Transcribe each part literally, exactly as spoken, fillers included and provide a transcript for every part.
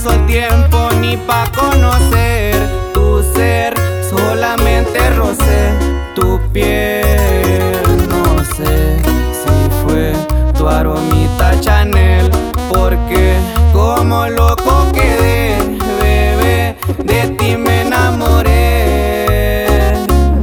alcanzó el tiempo ni pa' conocer tu ser, solamente rocé tu piel. No sé si fue tu aromita Chanel, porque como loco quedé, bebé, de ti me enamoré.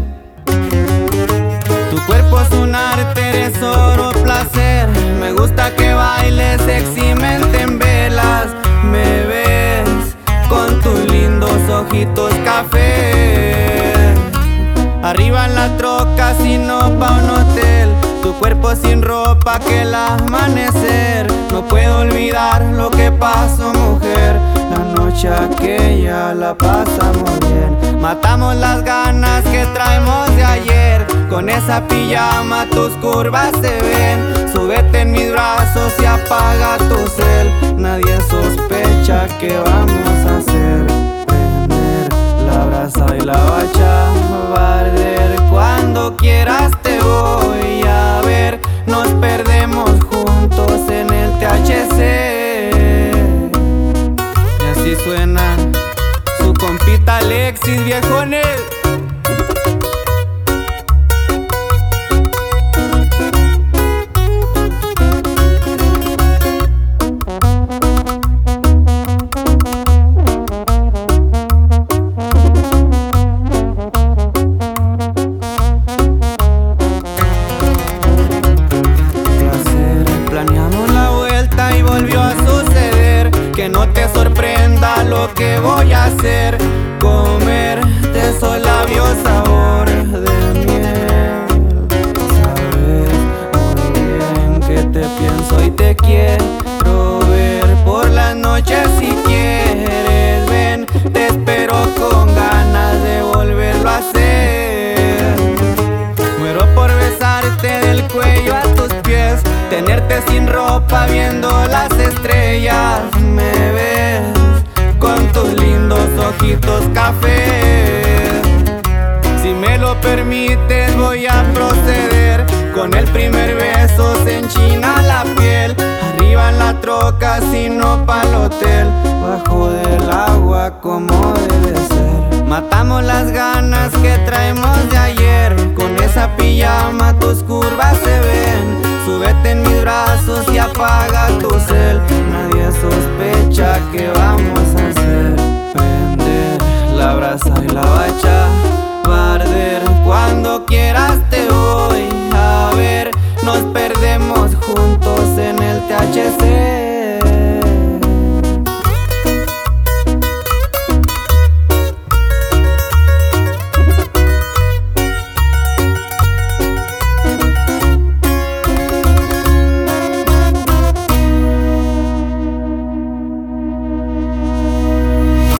Tu cuerpo es un arte, eres oro, placer. Me gusta que bailes sexymente en velas. Me ves con tus lindos ojitos café. Arriba en la troca, sino pa' un hotel. Tu cuerpo sin ropa que el amanecer. No puedo olvidar lo que pasó, mujer. La noche aquella la pasamos bien. Matamos las ganas que traemos de ayer. Con esa pijama tus curvas se ven. Súbete en mis brazos y apaga tu cel. Nadie sospecha que vamos a hacer. Prender la brasa y la bacha va a arder. Cuando quieras te voy a ver. Nos perdemos juntos en el T H C. Y así suena su compita Alexis, viejones. Que no te sorprenda lo que voy a hacer. Comerte esos labios sabor de miel. Sabes muy bien que te pienso y te quiero ver por las noches si quieres. Ven, te espero con ganas de volverlo a hacer. Muero por besarte del cuello a tus pies. Tenerte sin ropa viendo las estrellas. Me ves con tus lindos ojitos café. Si me lo permites voy a proceder. Con el primer beso se enchina la piel. Arriba en la troca sino pa'l hotel. Bajo del agua como debe ser. Matamos las ganas que traemos de ayer. Con esa pijama tus curvas se ven. Súbete en mis brazos y apaga tu cel. Nadie sospecha que vamos a hacer. Prender la brasa y la bacha va a arder. Cuando quieras te voy